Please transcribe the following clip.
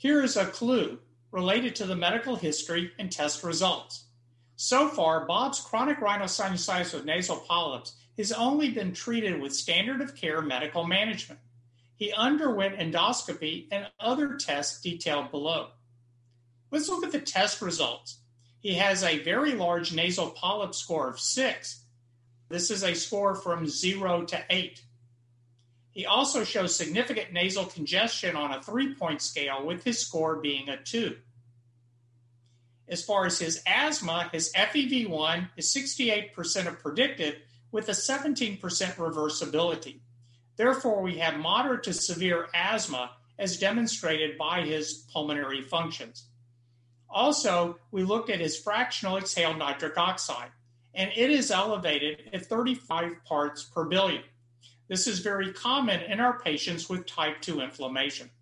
Here is a clue related to the medical history and test results. So far, Bob's chronic rhinosinusitis with nasal polyps has only been treated with standard of care medical management. He underwent endoscopy and other tests detailed below. Let's look at the test results. He has a very large nasal polyp score of 6. This is a score from 0 to 8. He also shows significant nasal congestion on a 3-point scale, with his score being a 2. As far as his asthma, his FEV1 is 68% of predicted with a 17% reversibility. Therefore, we have moderate to severe asthma as demonstrated by his pulmonary functions. Also, we looked at his fractional exhaled nitric oxide, and it is elevated at 35 parts per billion. This is very common in our patients with type 2 inflammation.